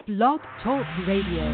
Blog Talk Radio.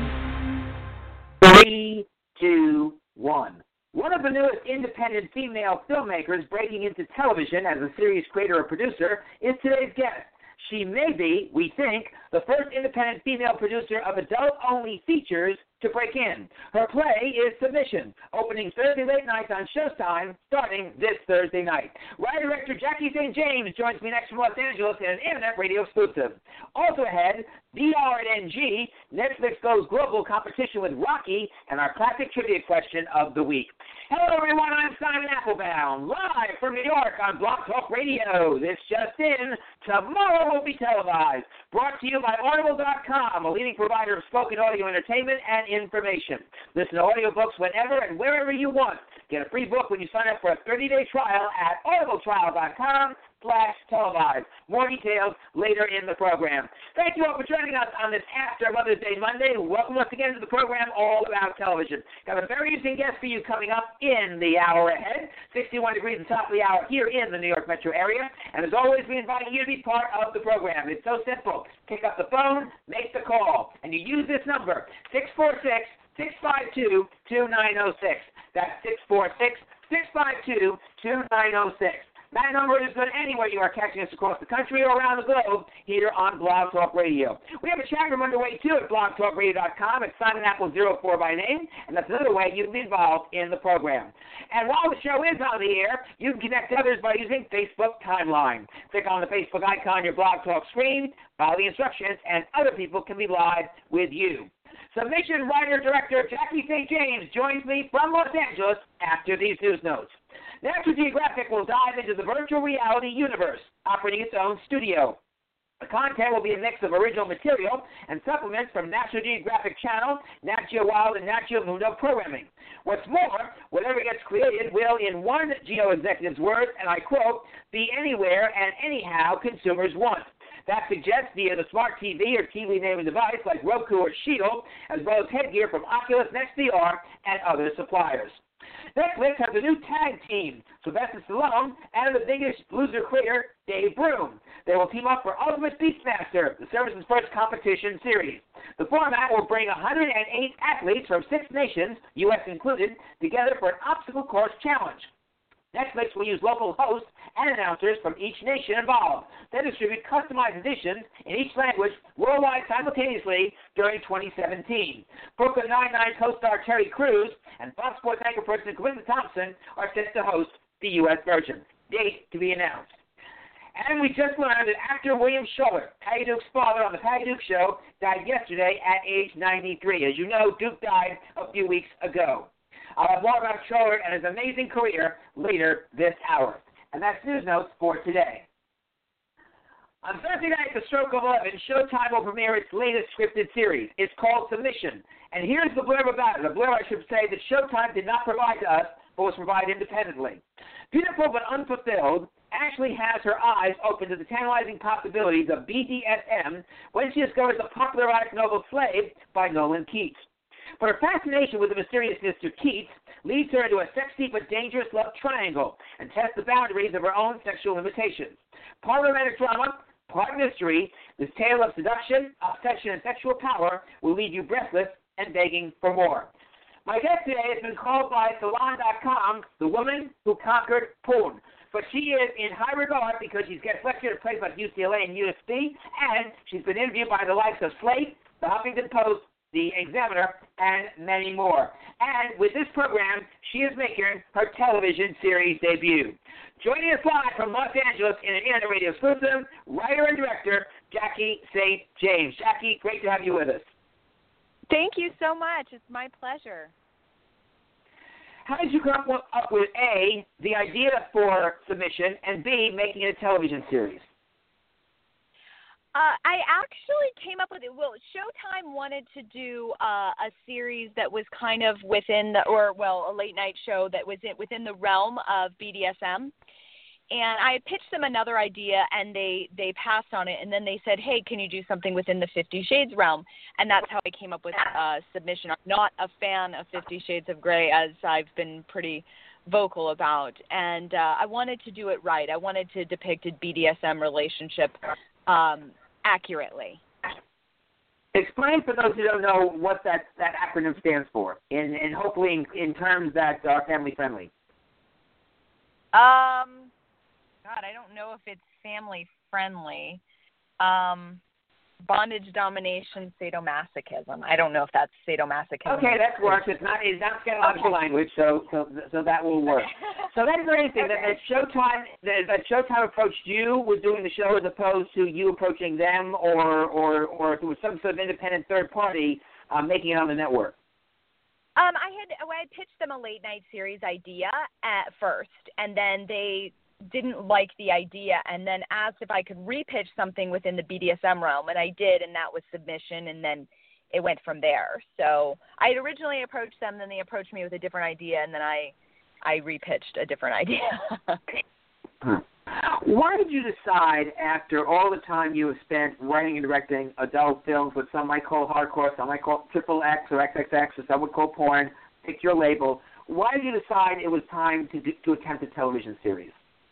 3, 2, 1. One of the newest independent female filmmakers breaking into television as a series creator or producer is today's guest. She may be, we think, the first independent female producer of adult-only features to break in. Her play is Submission, opening Thursday late nights on Showtime, starting this Thursday night. Writer-director Jackie St. James joins me next from Los Angeles in an internet radio exclusive. Also ahead, BR&NG, Netflix goes global competition with Rocky, and our classic trivia question of the week. Hello, everyone. I'm Simon Applebaum, live from New York on Blog Talk Radio. This just in, tomorrow will be televised. Brought to you by Audible.com, a leading provider of spoken audio entertainment and information. Listen to audiobooks whenever and wherever you want. Get a free book when you sign up for a 30-day trial at audibletrial.com/televised. More details later in the program. Thank you all for joining us on this after Mother's Day Monday. Welcome once again to the program All About Television. Got a very interesting guest for you coming up in the hour ahead. 61 degrees at the top of the hour here in the New York metro area. And as always, we invite you to be part of the program. It's so simple. Pick up the phone, make the call, and you use this number, 646-652-2906. That's 646-652-2906. That number is good anywhere you are catching us across the country or around the globe here on Blog Talk Radio. We have a chat room underway, too, at blogtalkradio.com. It's Simon Apple 04 by name, and that's another way you can be involved in the program. And while the show is on the air, you can connect to others by using Facebook Timeline. Click on the Facebook icon on your Blog Talk screen, follow the instructions, and other people can be live with you. Submission writer-director Jackie St. James joins me from Los Angeles after these news notes. National Geographic will dive into the virtual reality universe, operating its own studio. The content will be a mix of original material and supplements from National Geographic Channel, Nat Geo Wild, and Nat Geo Mundo programming. What's more, whatever gets created will, in one Geo executive's words, and I quote, be anywhere and anyhow consumers want. That suggests via the smart TV or TV-enabled device like Roku or Shield, as well as headgear from Oculus, Next VR, and other suppliers. Netflix has a new tag team, Sylvester Stallone and the Biggest Loser creator, Dave Broom. They will team up for Ultimate Beastmaster, the service's first competition series. The format will bring 108 athletes from 6 nations, U.S. included, together for an obstacle course challenge. Netflix will use local hosts and announcers from each nation involved. They distribute customized editions in each language worldwide simultaneously during 2017. Brooklyn Nine-Nine co-star Terry Crews and Fox Sports anchor person Quinton Thompson are set to host the U.S. version. Date to be announced. And we just learned that actor William Schuller, Patty Duke's father on The Patty Duke Show, died yesterday at age 93. As you know, Duke died a few weeks ago. I'll have more about Schuller and his amazing career later this hour. And that's news notes for today. On Thursday night at the stroke of 11, Showtime will premiere its latest scripted series. It's called Submission. And here's the blurb about it. The blurb, I should say, that Showtime did not provide to us, but was provided independently. Beautiful but unfulfilled, Ashley has her eyes open to the tantalizing possibilities of BDSM when she discovers the popular erotic novel Slave by Nolan Keats. But her fascination with the mysterious Mr. Keats leads her into a sexy but dangerous love triangle and tests the boundaries of her own sexual limitations. Part romantic drama, part mystery, this tale of seduction, obsession, and sexual power will leave you breathless and begging for more. My guest today has been called by Salon.com the woman who conquered porn. But she is in high regard because she's guest lectured at places like UCLA and USC, and she's been interviewed by the likes of Slate, the Huffington Post, the Examiner, and many more. And with this program, she is making her television series debut. Joining us live from Los Angeles in an internet radio exclusive, writer and director, Jackie St. James. Jackie, great to have you with us. Thank you so much. It's my pleasure. How did you come up with, A, the idea for Submission, and B, making it a television series? I actually came up with it. Well, Showtime wanted to do a series that was kind of within a late night show that was within the realm of BDSM. And I had pitched them another idea, and they passed on it. And then they said, hey, can you do something within the 50 Shades realm? And that's how I came up with Submission. I'm not a fan of 50 Shades of Grey, as I've been pretty vocal about. And I wanted to do it right. I wanted to depict a BDSM relationship accurately. Explain for those who don't know what that acronym stands for, and hopefully in terms that are family friendly. God, I don't know if it's family friendly. Bondage, domination, sadomasochism. I don't know if that's sadomasochism. Okay, that works. It's not scatological language, so that will work. So that is very interesting. Okay. That Showtime approached you with doing the show as opposed to you approaching them, or if it was some sort of independent third party making it on the network. I had pitched them a late night series idea at first, and then they didn't like the idea and then asked if I could repitch something within the BDSM realm, and I did, and that was submission, and then it went from there. So I had originally approached them, then they approached me with a different idea, and then I repitched a different idea. Why did you decide, after all the time you have spent writing and directing adult films, what some might call hardcore, some might call XXX or XXX, or some would call porn, pick your label, why did you decide it was time to attempt a television series?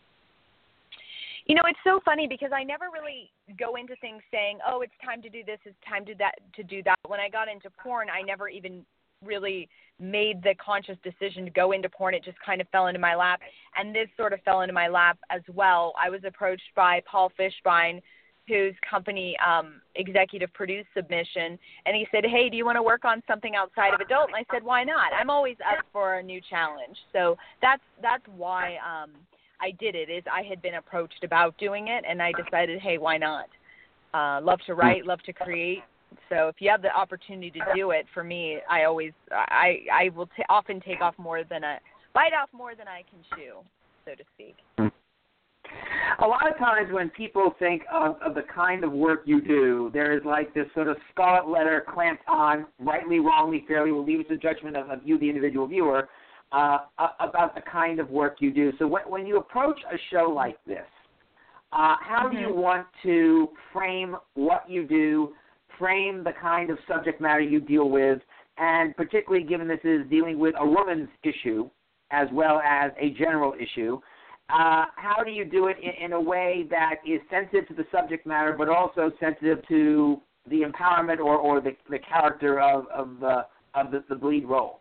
You know, it's so funny because I never really go into things saying, oh, it's time to do this, it's time to do that. When I got into porn, I never even really made the conscious decision to go into porn. It just kind of fell into my lap. And this sort of fell into my lap as well. I was approached by Paul Fishbein, whose company executive produced Submission, and he said, hey, do you want to work on something outside of adult? And I said, why not? I'm always up for a new challenge. So that's why I did it, is I had been approached about doing it, and I decided, hey, why not? Love to write, love to create. So if you have the opportunity to do it, for me, I will often take off bite off more than I can chew, so to speak. A lot of times when people think of the kind of work you do, there is like this sort of scarlet letter clamped on, rightly, wrongly, fairly, will leave it to the judgment of you, the individual viewer, about the kind of work you do. So when you approach a show like this, how do you want to frame what you do, frame the kind of subject matter you deal with, and particularly given this is dealing with a woman's issue as well as a general issue, how do you do it in a way that is sensitive to the subject matter but also sensitive to the empowerment or the character of the lead role?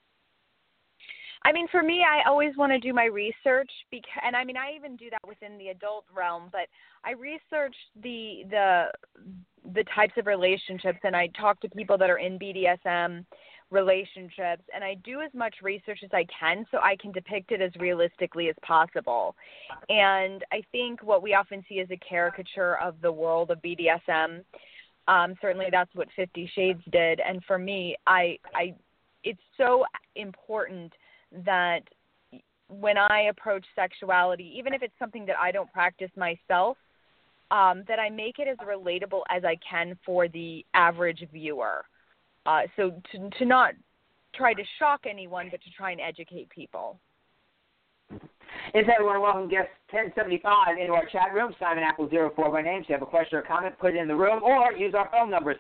I mean, for me, I always want to do my research, and I mean, I even do that within the adult realm, but I research the types of relationships, and I talk to people that are in BDSM relationships, and I do as much research as I can so I can depict it as realistically as possible. And I think what we often see is a caricature of the world of BDSM. Certainly that's what 50 Shades did, and for me, it's so important that when I approach sexuality, even if it's something that I don't practice myself, that I make it as relatable as I can for the average viewer. So to not try to shock anyone, but to try and educate people. Inside, we want to welcome guest 1075 into our chat room. Simon Apple 04 by name. If you have a question or comment, put it in the room, or use our phone number,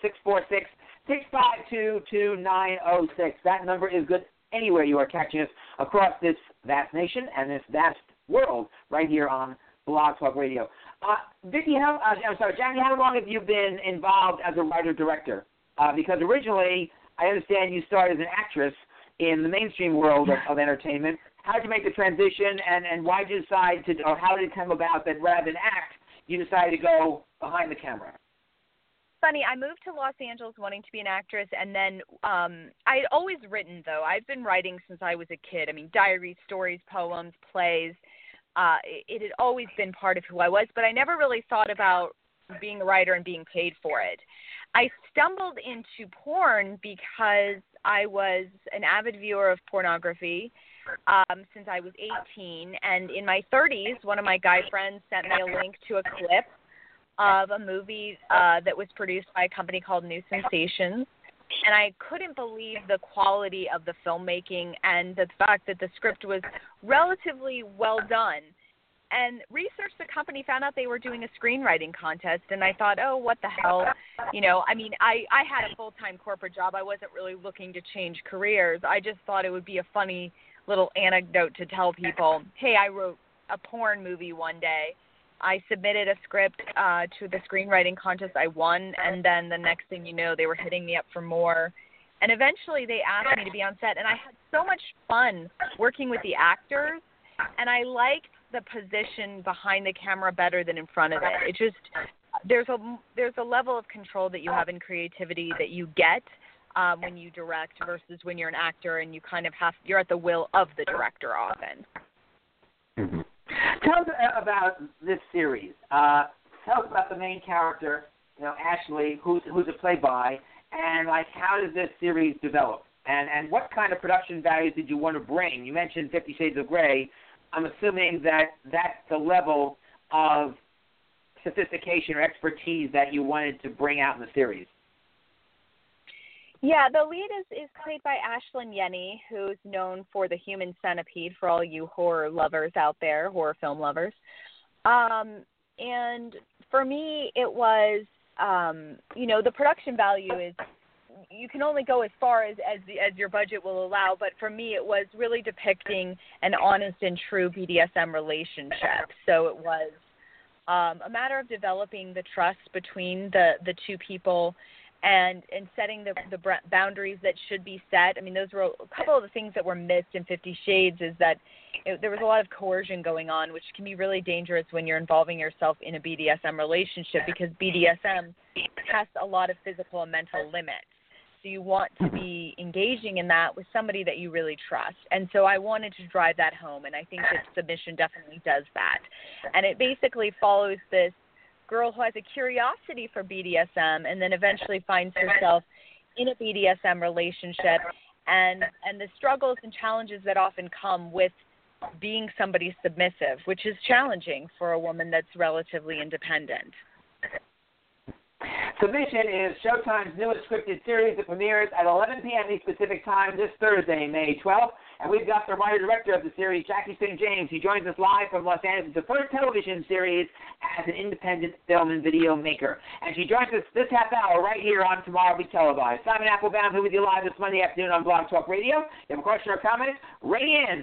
646-652-2906. That number is good anywhere you are catching us across this vast nation and this vast world right here on Blog Talk Radio. Jackie, how long have you been involved as a writer-director? Because originally, I understand you started as an actress in the mainstream world of entertainment. How did you make the transition, and why did you decide to, or how did it come about that rather than act, you decided to go behind the camera? Funny, I moved to Los Angeles wanting to be an actress, and then I had always written, though. I've been writing since I was a kid. I mean, diaries, stories, poems, plays. It had always been part of who I was, but I never really thought about being a writer and being paid for it. I stumbled into porn because I was an avid viewer of pornography since I was 18, and in my 30s, one of my guy friends sent me a link to a clip of a movie that was produced by a company called New Sensations, and I couldn't believe the quality of the filmmaking and the fact that the script was relatively well done. And researched the company, found out they were doing a screenwriting contest, and I thought, oh, what the hell? You know, I mean, I had a full-time corporate job. I wasn't really looking to change careers. I just thought it would be a funny little anecdote to tell people, hey, I wrote a porn movie one day. I submitted a script to the screenwriting contest. I won, and then the next thing you know, they were hitting me up for more. And eventually they asked me to be on set, and I had so much fun working with the actors, and I liked the position behind the camera better than in front of it. It just, there's a level of control that you have in creativity that you get when you direct versus when you're an actor and you kind of you're at the will of the director often. Mm-hmm. Tell us about this series. Tell us about the main character, Ashley, who's it played by, and how does this series develop? And what kind of production values did you want to bring? You mentioned 50 Shades of Grey. I'm assuming that that's the level of sophistication or expertise that you wanted to bring out in the series. Yeah, the lead is played by Ashlyn Yenny, who's known for The Human Centipede for all you horror lovers out there, horror film lovers. And for me, it was, the production value is, you can only go as far as your budget will allow, but for me, it was really depicting an honest and true BDSM relationship. So it was a matter of developing the trust between the two people and setting the boundaries that should be set. I mean, those were a couple of the things that were missed in 50 Shades is that there was a lot of coercion going on, which can be really dangerous when you're involving yourself in a BDSM relationship because BDSM tests a lot of physical and mental limits. So you want to be engaging in that with somebody that you really trust. And so I wanted to drive that home, and I think that Submission definitely does that. And it basically follows this girl who has a curiosity for BDSM and then eventually finds herself in a BDSM relationship and the struggles and challenges that often come with being somebody submissive, which is challenging for a woman that's relatively independent. Submission is Showtime's newest scripted series that premieres at 11 p.m. East Pacific Time this Thursday, May 12th. And we've got the writer-director of the series, Jackie St. James. He joins us live from Los Angeles. It's the first television series as an independent film and video maker. And she joins us this half hour right here on Tomorrow Will Be Televised. Simon Applebaum here with you live this Monday afternoon on Blog Talk Radio. If you have a question or comment, ring in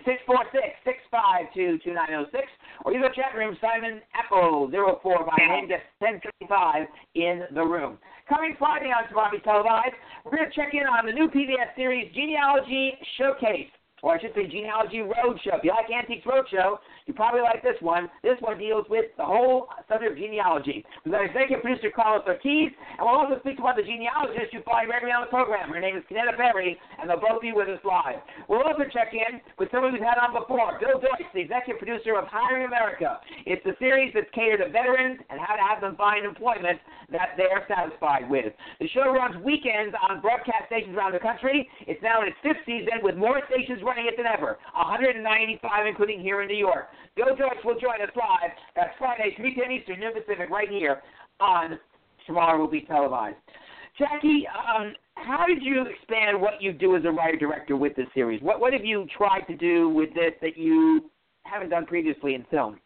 646-652-2906. Or use the chat room, Simon Apple 04 by name, just 1055 in the room. Coming Friday on Tomorrow Will Be Televised, we're going to check in on the new PBS series, Genealogy Showcase. Or I should say Genealogy Roadshow. If you like Antiques Roadshow, you probably like this one. This one deals with the whole subject of genealogy. We've got executive producer Carlos Ortiz, and we'll also speak to one of the genealogists you find regularly on the program. Her name is Canetta Berry, and they'll both be with us live. We'll also check in with someone we've had on before, Bill Deutsch, the executive producer of Hiring America. It's a series that's catered to veterans and how to have them find employment that they are satisfied with. The show runs weekends on broadcast stations around the country. It's now in its fifth season with more stations running it than ever, 195 including here in New York. Bill Deutsch will join us live. That's Friday, 3 p.m. Eastern, noon Pacific, right here on Tomorrow Will Be Televised. Jackie, how did you expand what you do as a writer-director with this series? What have you tried to do with this that you haven't done previously in film?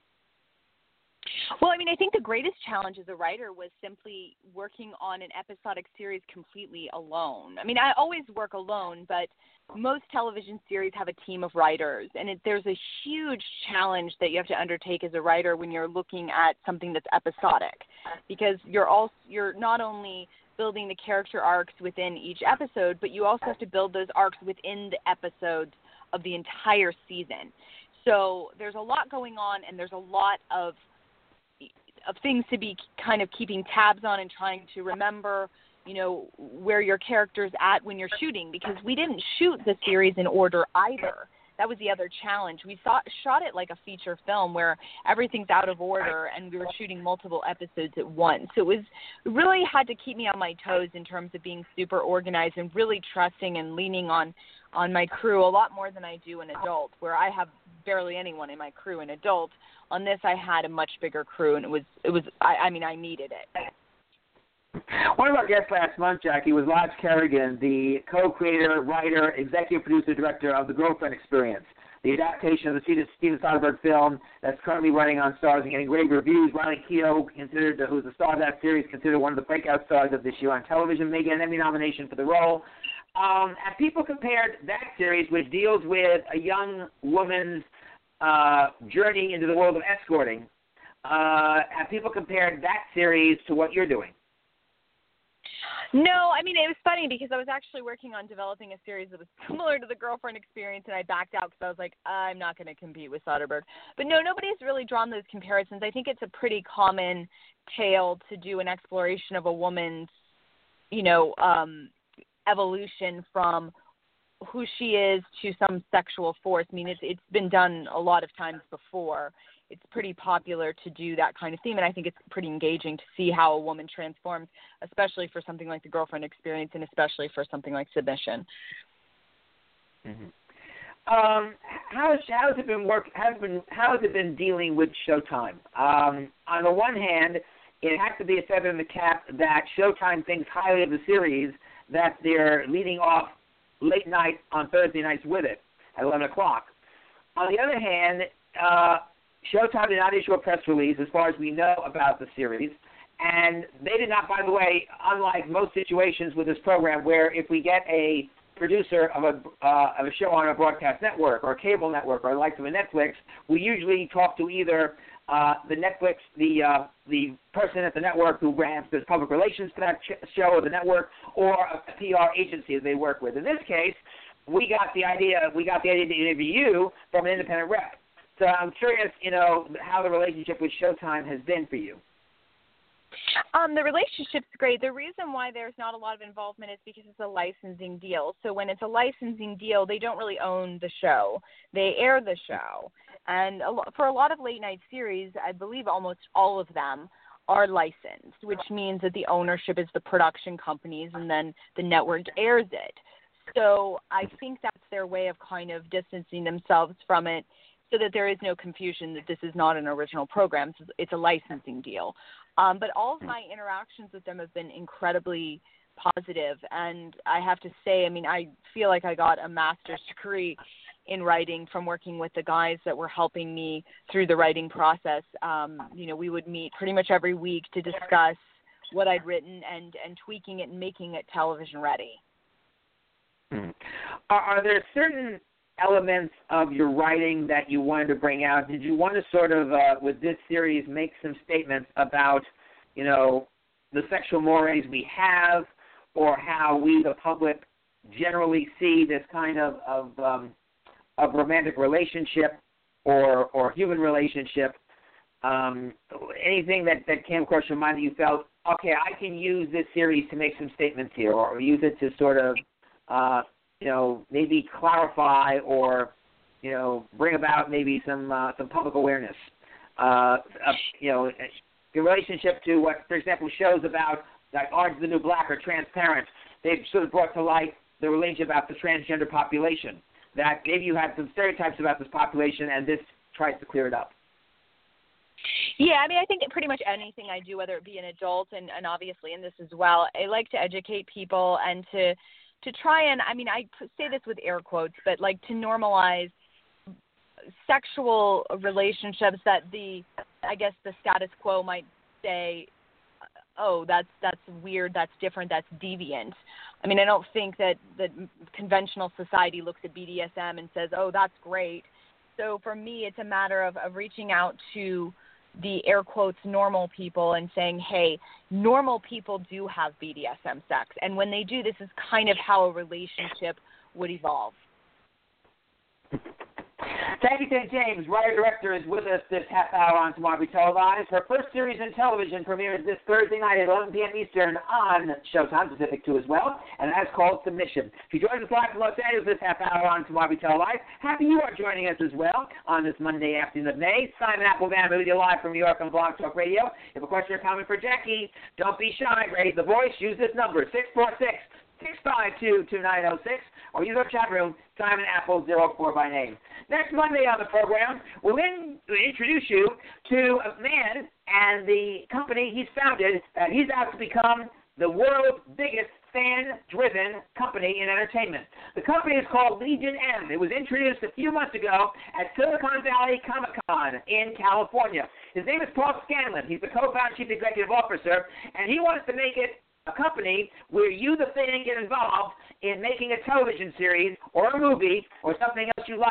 Well, I mean, I think the greatest challenge as a writer was simply working on an episodic series completely alone. I mean, I always work alone, but most television series have a team of writers, and there's a huge challenge that you have to undertake as a writer when you're looking at something that's episodic, because you're not only building the character arcs within each episode, but you also have to build those arcs within the episodes of the entire season. So there's a lot going on, and there's a lot of things to be kind of keeping tabs on and trying to remember, where your character's at when you're shooting, because we didn't shoot the series in order either. That was the other challenge. We shot it like a feature film where everything's out of order and we were shooting multiple episodes at once. So it really had to keep me on my toes in terms of being super organized and really trusting and leaning on my crew a lot more than I do in adult, where I have barely anyone in my crew in adult. On this, I had a much bigger crew, and I needed it. One of our guests last month, Jackie, was Lodge Kerrigan, the co-creator, writer, executive producer, director of The Girlfriend Experience, the adaptation of the Steven Soderbergh film that's currently running on Starz and getting rave reviews. Riley Keough, who's the star of that series, considered one of the breakout stars of this year on television, may get an Emmy nomination for the role. And people compared that series, which deals with a young woman's journey into the world of escorting, have people compared that series to what you're doing? No, I mean, it was funny because I was actually working on developing a series that was similar to The Girlfriend Experience, and I backed out because I was like, I'm not going to compete with Soderbergh. But no, nobody's really drawn those comparisons. I think it's a pretty common tale to do an exploration of a woman's, evolution from who she is to some sexual force. I mean, it's been done a lot of times before. It's pretty popular to do that kind of theme, and I think it's pretty engaging to see how a woman transforms, especially for something like The Girlfriend Experience and especially for something like Submission. Mm-hmm. How has it been How has it been dealing with Showtime? On the one hand, it has to be a feather in the cap that Showtime thinks highly of the series, that they're leading off late night on Thursday nights with it at 11 o'clock. On the other hand, Showtime did not issue a press release as far as we know about the series, and they did not, by the way, unlike most situations with this program where if we get a producer of a show on a broadcast network or a cable network or the likes of a Netflix, we usually talk to either the Netflix, the person at the network who does public relations for that show or the network, or a PR agency that they work with. In this case, we got the idea to interview you from an independent rep. So I'm curious, how the relationship with Showtime has been for you. The relationship's great. The reason why there's not a lot of involvement is because it's a licensing deal. So when it's a licensing deal, they don't really own the show. They air the show. And for a lot of late-night series, I believe almost all of them are licensed, which means that the ownership is the production companies and then the network airs it. So I think that's their way of kind of distancing themselves from it so that there is no confusion that this is not an original program. It's a licensing deal. But all of my interactions with them have been incredibly positive. And I have to say, I feel like I got a master's degree in writing from working with the guys that were helping me through the writing process. We would meet pretty much every week to discuss what I'd written and tweaking it and making it television ready. Are there certain elements of your writing that you wanted to bring out? Did you want to sort of, with this series, make some statements about, the sexual mores we have, or how we, the public, generally see this kind of romantic relationship or human relationship? Anything that came across your mind that you felt, okay, I can use this series to make some statements here, or use it to sort of maybe clarify or, bring about maybe some public awareness. In relationship to what, for example, shows about like Orange is the New Black or Transparent, they've sort of brought to light the relationship about the transgender population. That maybe you had some stereotypes about this population, and this tries to clear it up. Yeah, I think pretty much anything I do, whether it be an adult and obviously in this as well, I like to educate people and to try and, I say this with air quotes, but like to normalize sexual relationships that the status quo might say, oh, that's weird, that's different, that's deviant. I don't think that conventional society looks at BDSM and says, oh, that's great. So for me, it's a matter of reaching out to the air quotes normal people and saying, hey, normal people do have BDSM sex. And when they do, this is kind of how a relationship would evolve. Tabby St. James, writer-director, is with us this half hour on Tomorrow Be Televised. Her first series in television premieres this Thursday night at 11 p.m. Eastern on Showtime, Pacific 2 as well, and that's called Submission. If you join us live from Los Angeles this half hour on Tomorrow Be Televised, happy you are joining us as well on this Monday afternoon of May. Simon Applebaum with you live from New York on Blog Talk Radio. If you have a question or comment for Jackie, don't be shy. Raise the voice. Use this number, 646-652-2906, or use our chat room, Simon Apple 04 by name. Next Monday on the program, we'll introduce you to a man and the company he's founded. He's out to become the world's biggest fan-driven company in entertainment. The company is called Legion M. It was introduced a few months ago at Silicon Valley Comic-Con in California. His name is Paul Scanlon. He's the co-founder and chief executive officer, and he wants to make it a company where you, the fan, get involved in making a television series or a movie or something else you like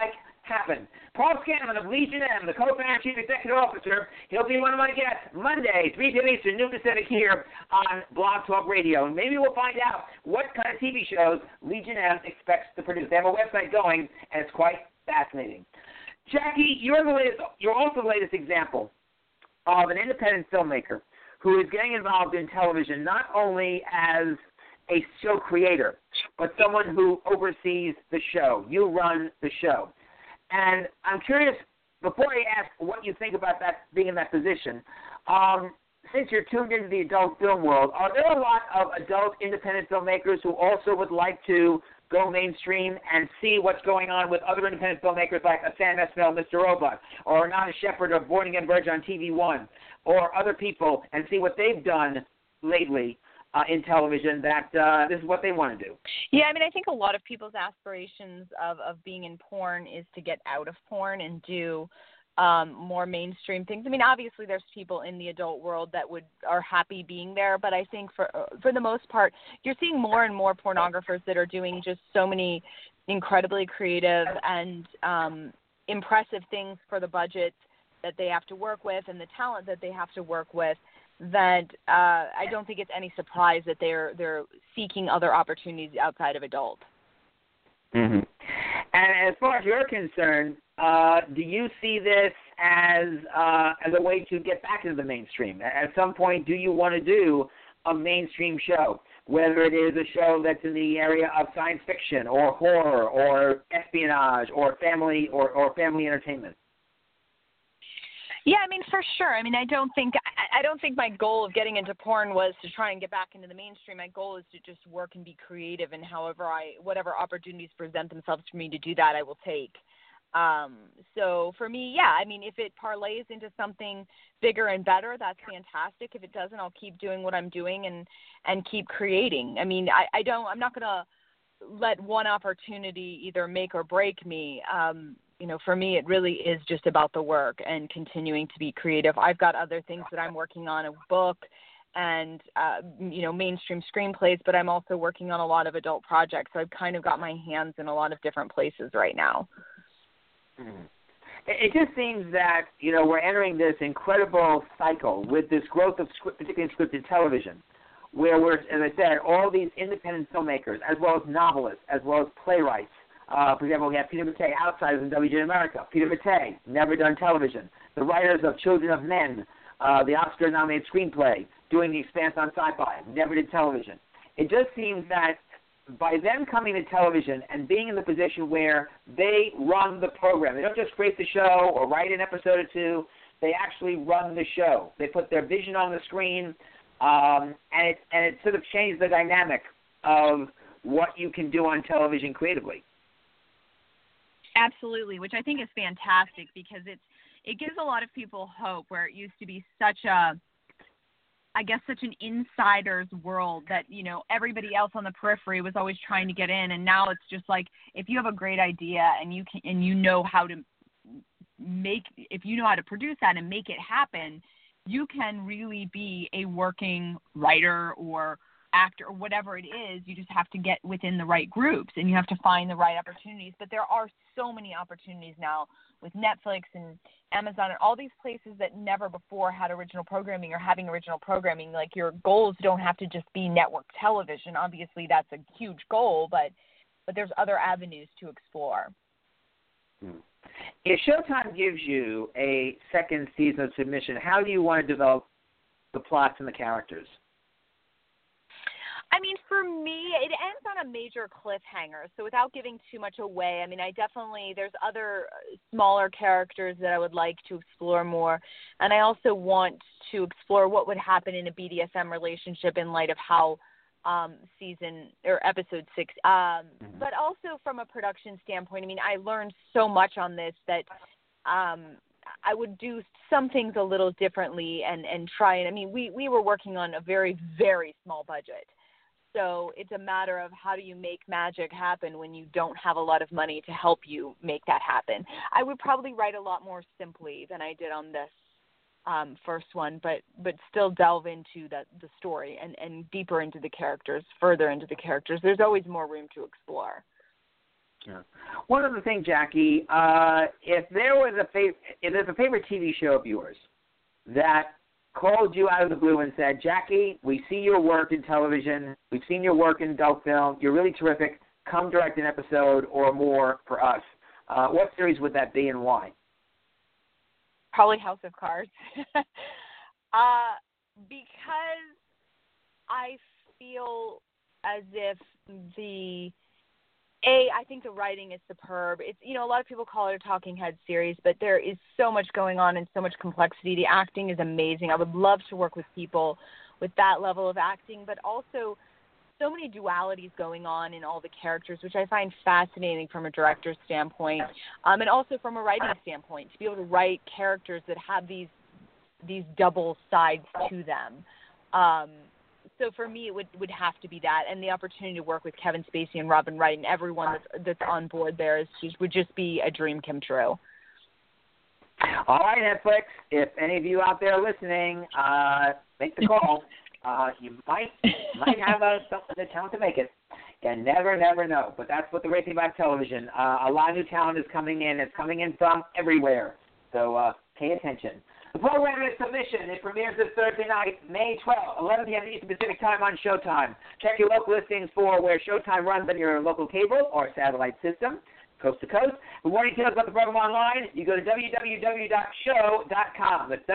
happen. Paul Scanlon of Legion M, the co-founder and chief executive officer, he'll be one of my guests Monday, 3 p.m. Eastern, noon Pacific, here on Blog Talk Radio. And maybe we'll find out what kind of TV shows Legion M expects to produce. They have a website going, and it's quite fascinating. Jackie, you're also the latest example of an independent filmmaker who is getting involved in television not only as a show creator, but someone who oversees the show. You run the show. And I'm curious, before I ask what you think about that, being in that position, since you're tuned into the adult film world, are there a lot of adult independent filmmakers who also would like to go mainstream and see what's going on with other independent filmmakers like Sam Esmail, Mr. Robot, or Nana Shepard of Born Again Virgin on TV One, or other people, and see what they've done lately in television, that this is what they want to do? Yeah, I mean, I think a lot of people's aspirations of being in porn is to get out of porn and do more mainstream things. I mean, obviously there's people in the adult world that are happy being there, but I think for the most part, you're seeing more and more pornographers that are doing just so many incredibly creative and impressive things for the budget that they have to work with and the talent that they have to work with, that I don't think it's any surprise that they're seeking other opportunities outside of adult. Mm-hmm. And as far as you're concerned, do you see this as a way to get back into the mainstream? At some point, do you want to do a mainstream show, whether it is a show that's in the area of science fiction or horror or espionage or family or family entertainment? Yeah, I mean, for sure. I mean, I don't think my goal of getting into porn was to try and get back into the mainstream. My goal is to just work and be creative, and whatever opportunities present themselves for me to do that, I will take. So for me, yeah, I mean, if it parlays into something bigger and better, that's fantastic. If it doesn't, I'll keep doing what I'm doing and keep creating. I mean, I'm not going to let one opportunity either make or break me. For me, it really is just about the work and continuing to be creative. I've got other things that I'm working on, a book and, mainstream screenplays, but I'm also working on a lot of adult projects. So I've kind of got my hands in a lot of different places right now. It just seems that, we're entering this incredible cycle with this growth of particularly scripted television, where we're, as I said, all these independent filmmakers, as well as novelists, as well as playwrights. For example, we have Peter Mattei, Outsiders in WGN America. Peter Mattei, never done television. The writers of Children of Men, the Oscar-nominated screenplay, doing The Expanse on Sci-Fi, never did television. It just seems that by them coming to television and being in the position where they run the program, they don't just create the show or write an episode or two, they actually run the show. They put their vision on the screen, and it sort of changes the dynamic of what you can do on television creatively. Absolutely, which I think is fantastic because it gives a lot of people hope, where it used to be such an insider's world that, everybody else on the periphery was always trying to get in, and now it's just like, if you have a great idea and you know how to produce that and make it happen, you can really be a working writer or actor or whatever it is. You just have to get within the right groups and you have to find the right opportunities. But there are so many opportunities now with Netflix and Amazon and all these places that never before had original programming or having original programming. Like, your goals don't have to just be network television. Obviously that's a huge goal, but there's other avenues to explore. If Showtime gives you a second season of submission, how do you want to develop the plots and the characters? I mean, for me, it ends on a major cliffhanger. So without giving too much away, I mean, there's other smaller characters that I would like to explore more. And I also want to explore what would happen in a BDSM relationship in light of how episode 6. But also from a production standpoint, I mean, I learned so much on this that I would do some things a little differently and try. And I mean, we were working on a very, very small budget. So it's a matter of how do you make magic happen when you don't have a lot of money to help you make that happen. I would probably write a lot more simply than I did on this first one, but still delve into the story and deeper into the characters, further into the characters. There's always more room to explore. Yeah. One other thing, Jackie, if there's a favorite TV show of yours that called you out of the blue and said, Jackie, we see your work in television, we've seen your work in adult film, you're really terrific, come direct an episode or more for us, what series would that be and why? Probably House of Cards. Because I feel as if I think the writing is superb. It's, a lot of people call it a talking head series, but there is so much going on and so much complexity. The acting is amazing. I would love to work with people with that level of acting, but also so many dualities going on in all the characters, which I find fascinating from a director's standpoint, and also from a writing standpoint, to be able to write characters that have these double sides to them. So for me, it would have to be that, and the opportunity to work with Kevin Spacey and Robin Wright and everyone that's on board there would just be a dream come true. All right, Netflix, if any of you out there listening, make the call. You might have the talent to make it. You never know. But that's what the great thing about television. A lot of new talent is coming in. It's coming in from everywhere. So pay attention. The program is Submission. It premieres this Thursday night, May 12th, 11 p.m. Eastern Pacific Time on Showtime. Check your local listings for where Showtime runs on your local cable or satellite system, coast to coast. For more details about the program online, you go to www.show.com. That's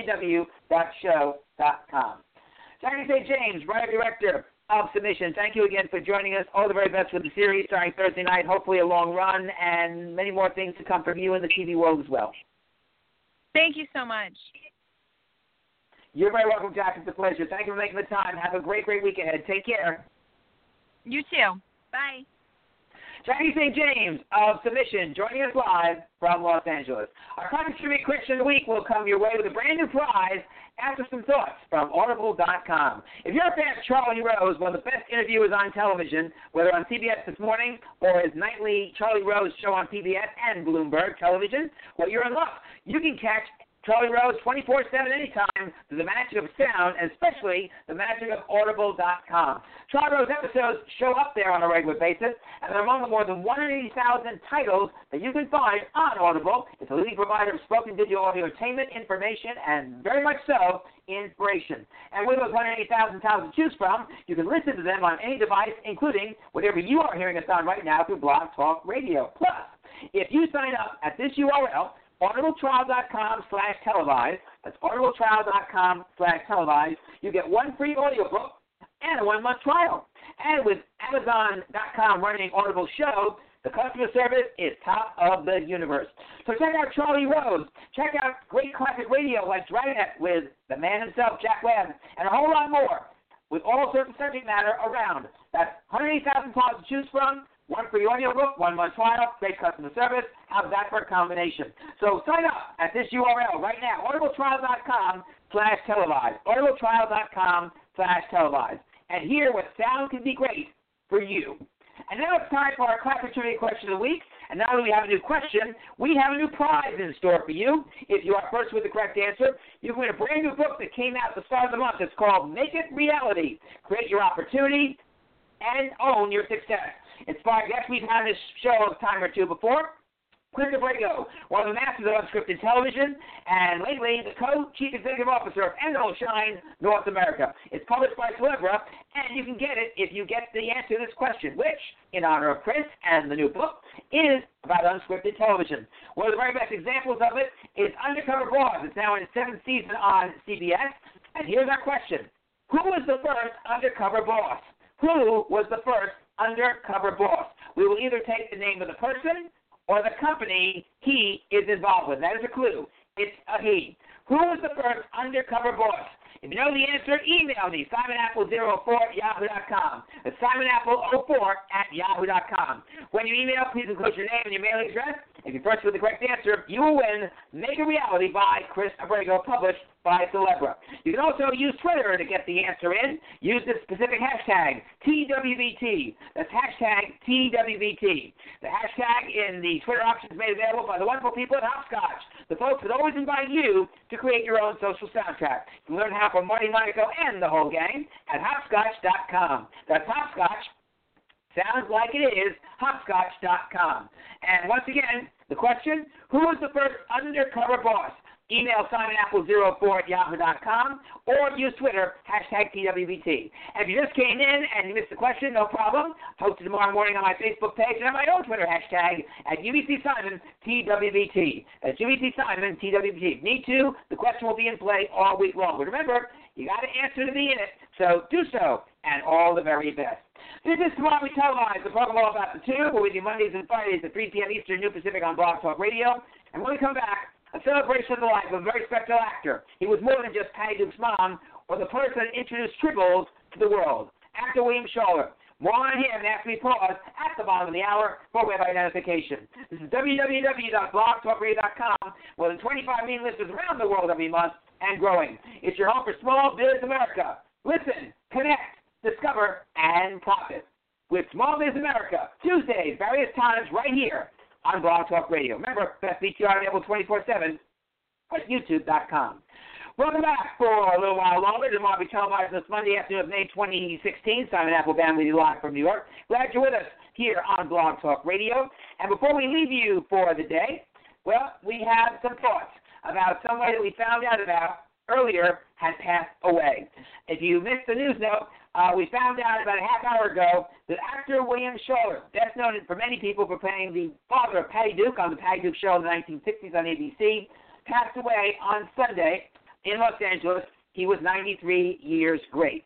www.show.com. Jackie St. James, writer director of Submission. Thank you again for joining us. All the very best with the series starting Thursday night. Hopefully a long run and many more things to come from you in the TV world as well. Thank you so much. You're very welcome, Jack. It's a pleasure. Thank you for making the time. Have a great week ahead. Take care. You too. Bye. Jackie St. James of Submission joining us live from Los Angeles. Our Classic Trivia Question of the Week will come your way with a brand new prize after some thoughts from Audible.com. If you're a fan of Charlie Rose, one of the best interviewers on television, whether on CBS This Morning or his nightly Charlie Rose show on PBS and Bloomberg Television, well, you're in luck. You can catch Charlie Rose 24/7 anytime through the magic of sound, and especially the magic of Audible.com. Charlie Rose episodes show up there on a regular basis, and they're among the more than 180,000 titles that you can find on Audible. It's a leading provider of spoken digital audio entertainment, information, and very much so, inspiration. And with those 180,000 titles to choose from, you can listen to them on any device, including whatever you are hearing us on right now through Blog Talk Radio. Plus, if you sign up at this URL, audibletrial.com/televised. That's audibletrial.com/televised. You get one free audiobook and a 1-month trial. And with Amazon.com running Audible show, the customer service is top of the universe. So check out Charlie Rose. Check out great classic radio like Dragnet with the man himself, Jack Webb, and a whole lot more with all sorts of subject matter around. That's 180,000 titles to choose from. One free audiobook, 1-month trial, great customer service. How's that for a combination? So sign up at this URL right now, audibletrial.com/televised, audibletrial.com/televised, and hear what sound can be great for you. And now it's time for our Classic Trivia Question of the Week. And now that we have a new question, we have a new prize in store for you. If you are first with the correct answer, you can win a brand new book that came out at the start of the month. It's called Make It Reality. Create Your Opportunity and Own Your Success. Inspired guests we've had on this show a time or two before. Chris Abrego, one of the masters of unscripted television, and lately the co-chief executive officer of Emerald Shine North America. It's published by Celebra, and you can get it if you get the answer to this question, which, in honor of Chris and the new book, is about unscripted television. One of the very best examples of it is Undercover Boss. It's now in its 7th season on CBS, and here's our question. Who was the first undercover boss? Who was the first undercover boss? We will either take the name of the person or the company he is involved with. That is a clue. It's a he. Who was the first undercover boss? If you know the answer, email me, simonapple04@yahoo.com. It's simonapple04@yahoo.com. When you email, please include your name and your mailing address. If you're first with the correct answer, you will win Make a Reality by Chris Abrego, published by Celebra. You can also use Twitter to get the answer in. Use the specific hashtag, TWBT. That's hashtag TWBT. The hashtag in the Twitter option is made available by the wonderful people at Hopscotch, the folks that always invite you to create your own social soundtrack. You can learn how from Marty Monaco and the whole gang at hopscotch.com. That's Hopscotch, Sounds like it is, hopscotch.com. And once again, the question, who was the first undercover boss? Email simonapple04@yahoo.com or use Twitter, #TWBT. And if you just came in and you missed the question, no problem. Posted tomorrow morning on my Facebook page and on my own Twitter hashtag at UBCSimon_TWBT. That's UBCSimon_TWBT. If you need to, the question will be in play all week long. But remember, you got to answer to be in it, so do so, and all the very best. This is Tomorrow We Televise, the program all about the tube. We're with you Mondays and Fridays at 3 p.m. Eastern, New Pacific on Blog Talk Radio. And when we come back, a celebration of the life of a very special actor. He was more than just Patty Duke's mom or the person that introduced Tribbles to the world. Actor William Schaller. More on him after we pause at the bottom of the hour for web identification. This is www.blogtalkradio.com. More than 25 million listeners around the world every month and growing. It's your home for Small Biz America. Listen, connect, discover, and profit with Small Biz America. Tuesdays, various times, right here on Blog Talk Radio. Remember, best BTR available 24/7 at YouTube.com. Welcome back for a little while longer to Tomorrow We Televise this Monday afternoon of May 2016. Simon Applebaum with you live from New York. Glad you're with us here on Blog Talk Radio. And before we leave you for the day, well, we have some thoughts about somebody that we found out about earlier had passed away. If you missed the news note, we found out about a half hour ago that actor William Schaller, best known for many people for playing the father of Patty Duke on the Patty Duke Show in the 1960s on ABC, passed away on Sunday in Los Angeles. He was 93 years great.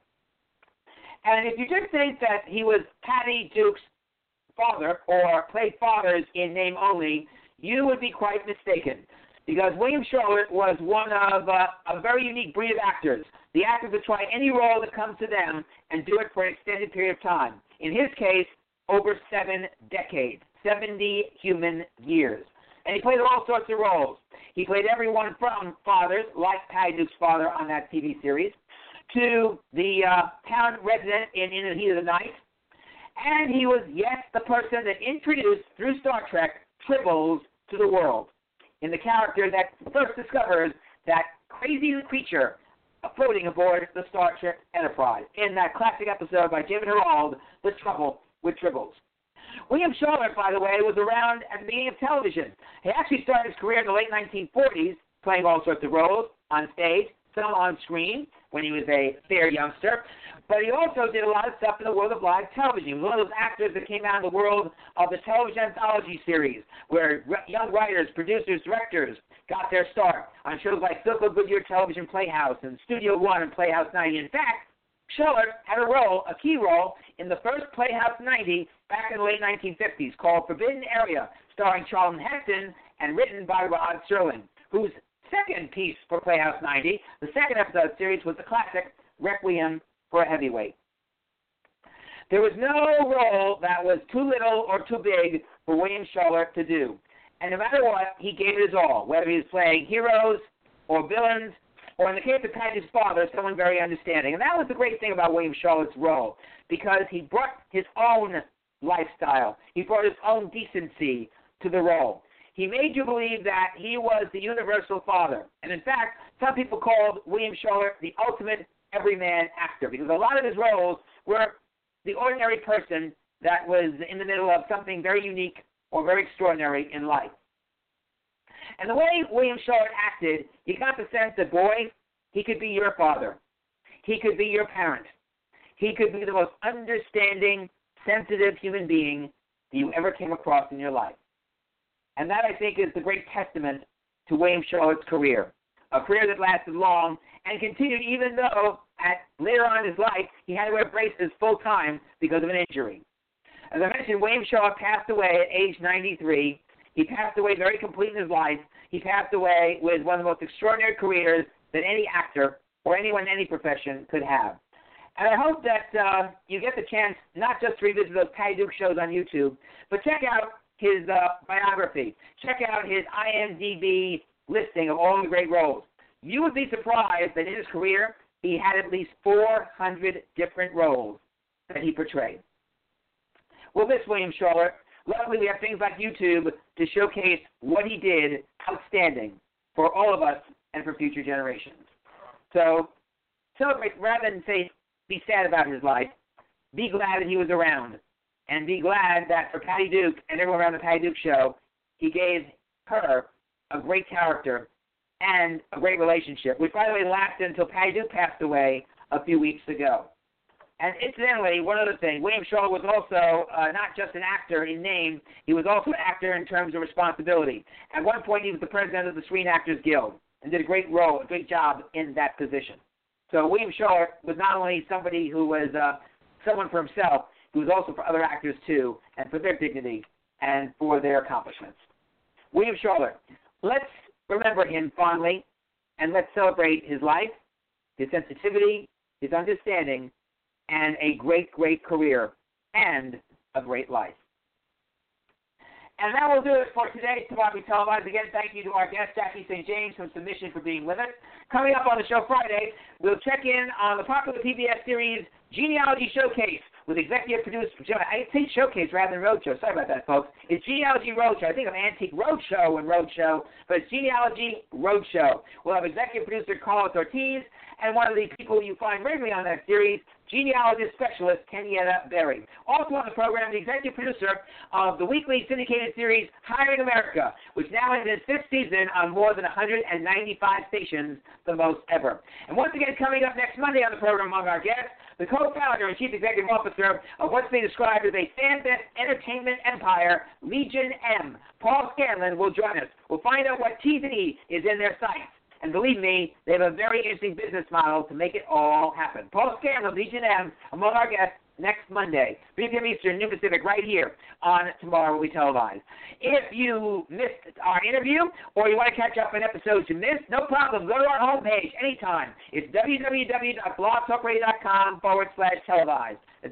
And if you just think that he was Patty Duke's father or played fathers in name only, you would be quite mistaken. Because William Schaller was one of a very unique breed of actors. The actors that try any role that comes to them and do it for an extended period of time. In his case, over 7 decades, 70 human years. And he played all sorts of roles. He played everyone from fathers, like Patty Duke's father on that TV series, to the town resident in the Heat of the Night. And he was, yes, the person that introduced, through Star Trek, Tribbles to the world. In the character that first discovers that crazy creature floating aboard the Star Trek Enterprise in that classic episode by David Herald, The Trouble with Tribbles. William Schaller, by the way, was around at the beginning of television. He actually started his career in the late 1940s, playing all sorts of roles on stage, some on screen when he was a fair youngster. But he also did a lot of stuff in the world of live television. He was one of those actors that came out in the world of the television anthology series, where young writers, producers, directors got their start on shows like Philco Goodyear Television Playhouse and Studio One and Playhouse 90. In fact, Schaller had a key role, in the first Playhouse 90 back in the late 1950s called Forbidden Area, starring Charlton Heston and written by Rod Serling, whose second piece for Playhouse 90, the second episode of the series, was the classic Requiem for a Heavyweight. There was no role that was too little or too big for William Schaller to do. And no matter what, he gave it his all, whether he was playing heroes or villains, or in the case of Patty's father, someone very understanding. And that was the great thing about William Schaller's role, because he brought his own lifestyle. He brought his own decency to the role. He made you believe that he was the universal father. And in fact, some people called William Schaller the ultimate everyman actor, because a lot of his roles were the ordinary person that was in the middle of something very unique or very extraordinary in life. And the way William Schaller acted, you got the sense that, boy, he could be your father. He could be your parent. He could be the most understanding, sensitive human being that you ever came across in your life. And that, I think, is the great testament to William Schaller's career, a career that lasted long and continued even though later on in his life he had to wear braces full time because of an injury. As I mentioned, William Schaller passed away at age 93. He passed away very complete in his life. He passed away with one of the most extraordinary careers that any actor or anyone in any profession could have. And I hope that you get the chance not just to revisit those Patty Duke shows on YouTube, but check out his biography. Check out his IMDb listing of all the great roles. You would be surprised that in his career, he had at least 400 different roles that he portrayed. We'll miss William Schaller. Luckily, we have things like YouTube to showcase what he did outstanding for all of us and for future generations. So celebrate, rather than say be sad about his life, be glad that he was around and be glad that for Patty Duke and everyone around the Patty Duke Show, he gave her a great character and a great relationship, which, by the way, lasted until Patty Duke passed away a few weeks ago. And incidentally, one other thing, William Shaw was also not just an actor in name, he was also an actor in terms of responsibility. At one point, he was the president of the Screen Actors Guild and did a great job in that position. So William Shaw was not only somebody who was someone for himself, he was also for other actors too, and for their dignity and for their accomplishments. William Shaw, let's remember him fondly, and let's celebrate his life, his sensitivity, his understanding, and a great, great career, and a great life. And that will do it for today's Tomorrow Televised. Again, thank you to our guest, Jackie St. James, from Submission, for being with us. Coming up on the show Friday, we'll check in on the popular PBS series Genealogy Showcase with executive producer, I say Showcase rather than Roadshow. Sorry about that, folks. It's Genealogy Roadshow. I think of Antique Roadshow and Roadshow, but it's Genealogy Roadshow. We'll have executive producer Carlos Ortiz and one of the people you find regularly on that series, genealogist specialist Kenyatta Berry. Also on the program, the executive producer of the weekly syndicated series Hiring America, which now is in its fifth season on more than 195 stations, the most ever. And once again, coming up next Monday on the program among our guests, the co-founder and chief executive officer of what's being described as a fan-best entertainment empire, Legion M, Paul Scanlon, will join us. We'll find out what T&E is in their sights. And believe me, they have a very interesting business model to make it all happen. Paul Scanlon, Legion M, among our guests next Monday, 3 p.m. Eastern, noon Pacific, right here on Tomorrow Will Be Televised. If you missed our interview or you want to catch up on episodes you missed, no problem. Go to our homepage anytime. It's www.blogtalkradio.com/televised. It's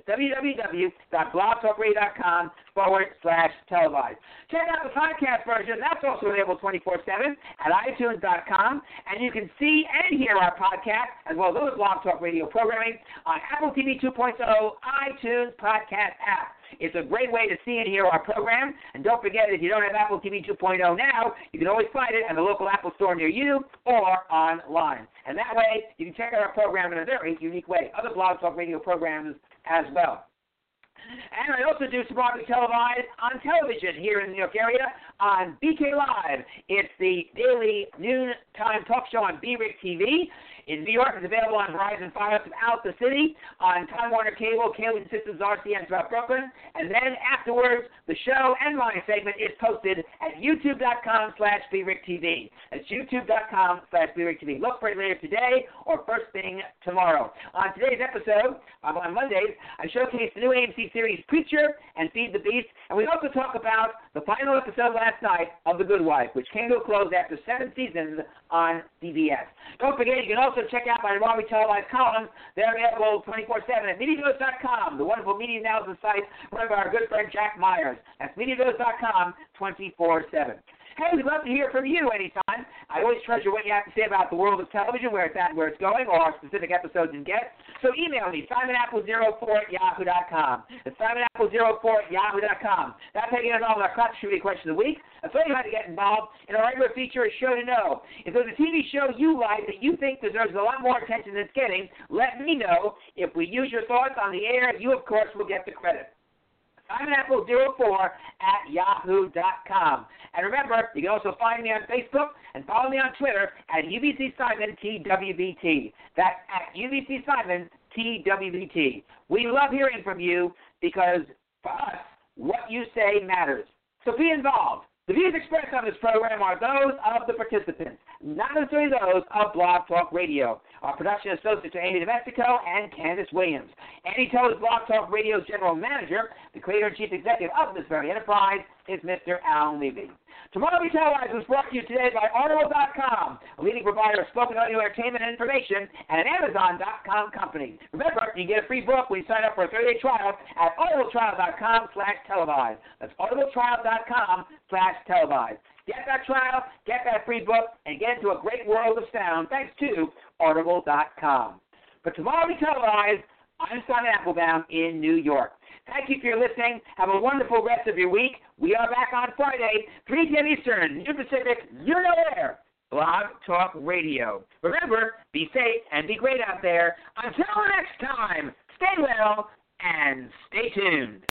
www.blogtalkradio.com/televised. Check out the podcast version. That's also available 24/7 at iTunes.com. And you can see and hear our podcast, as well as other Blog Talk Radio programming, on Apple TV 2.0 iTunes podcast app. It's a great way to see and hear our program. And don't forget, if you don't have Apple TV 2.0 now, you can always find it at the local Apple store near you or online. And that way, you can check out our program in a very unique way. Other Blog Talk Radio programs as well. And I also do Tomorrow Will Be Televised on television here in the New York area on BK Live. It's the daily noontime talk show on BRIC TV. In New York, it's available on Verizon Fios throughout the city, on Time Warner Cable, Cable Systems RCN throughout Brooklyn, and then afterwards, the show and my segment is posted at youtube.com/BRICTV. That's youtube.com/BRICTV. Look for it later today or first thing tomorrow. On today's episode, on Mondays, I showcase the new AMC series Preacher and Feed the Beast, and we also talk about the final episode last night of The Good Wife, which came to a close after 7 seasons on CBS. Don't forget, you can also check out my Tomorrow Will Be Televised columns. They're available 24/7 at MediaDose.com, the wonderful media analysis site run by our good friend Jack Myers. That's MediaDose.com 24/7. Hey, we'd love to hear from you anytime. I always treasure what you have to say about the world of television, where it's at, where it's going, or specific episodes and guests. So email me, SimonApple04@yahoo.com. It's SimonApple04@yahoo.com. That's how you get involved in our Cross Trivia Question of the Week. I'll tell you how to get involved in our regular feature, A Show to Know. If there's a TV show you like that you think deserves a lot more attention than it's getting, let me know. If we use your thoughts on the air, you, of course, will get the credit. SimonApple04@yahoo.com. And remember, you can also find me on Facebook and follow me on Twitter at UBCSimonTWBT. That's at UBCSimonTWBT. We love hearing from you because, for us, what you say matters. So be involved. The views expressed on this program are those of the participants, not necessarily those of Blog Talk Radio. Our production associates are Amy DeMestico and Candace Williams. Andy Toll is Blog Talk Radio's general manager. The creator and chief executive of this very enterprise is Mr. Alan Levy. Tomorrow Will Be Televised was brought to you today by Audible.com, a leading provider of spoken audio entertainment and information, and an Amazon.com company. Remember, you get a free book when you sign up for a 30-day trial at audibletrial.com/televised. That's audibletrial.com/televised. Get that trial, get that free book, and get into a great world of sound thanks to Audible.com. For Tomorrow Will Be Televised, I'm Simon Applebaum in New York. Thank you for your listening. Have a wonderful rest of your week. We are back on Friday, 3 p.m. Eastern, noon Pacific, you know where. Blog Talk Radio. Remember, be safe and be great out there. Until next time, stay well and stay tuned.